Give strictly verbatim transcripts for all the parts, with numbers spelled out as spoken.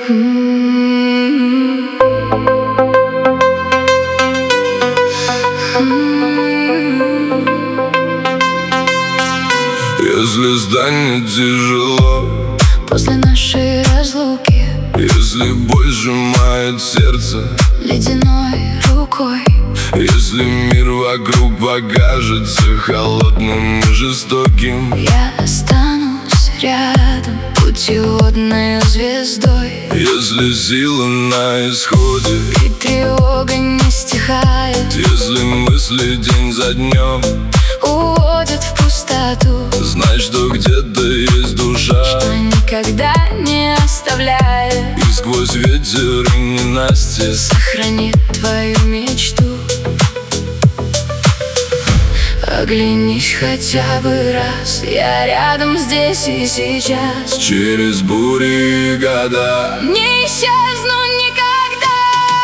Если станет тяжело после нашей разлуки, если боль сжимает сердце ледяной рукой, если мир вокруг покажется холодным и жестоким, я останусь рядом путеводной звездой. если сила на исходе и тревога не стихает, если мысли день за днем уводят в пустоту, знай, что где-то есть душа, что никогда не оставляет, и сквозь ветер и ненастье сохранит твою мечту. Оглянись хотя бы раз, я рядом здесь и сейчас. Через бури и года не исчезну никогда.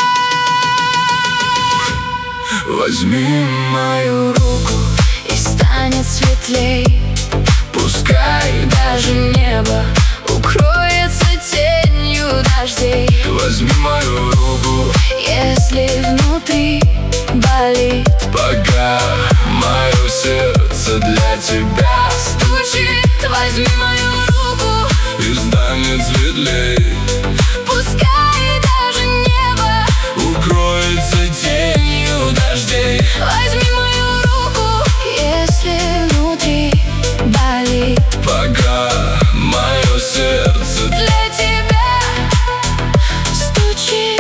возьми Мою руку, и станет светлей. Пускай даже небо укроется тенью дождей. возьми мою руку, если внутри болит, пока мое сердце для тебя стучит. Возьми мою руку, и станет светлей. пускай даже небо укроется тенью дождей. Возьми мою руку, если внутри болит, пока мое сердце для тебя стучит.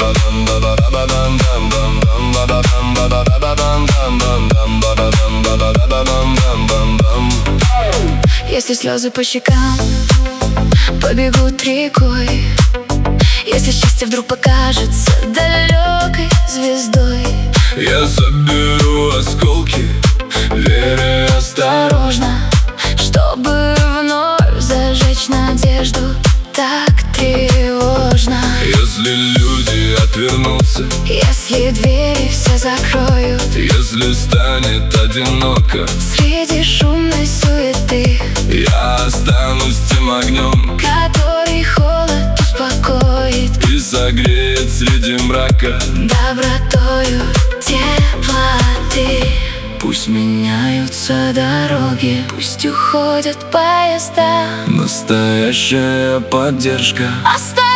Если слезы по щекам побегут рекой, если счастье вдруг покажется далекой звездой, я соберу осколки, веры осторожно, чтобы вновь зажечь надежду. Так тревожно, если люди отвернутся, если двери все закроют, если станет одиноко, среди шумной суеты я останусь тем огнем, который холод успокоит и согреет среди мрака добротою теплоты. Пусть меняются дороги, пусть уходят поезда, настоящая поддержка оставь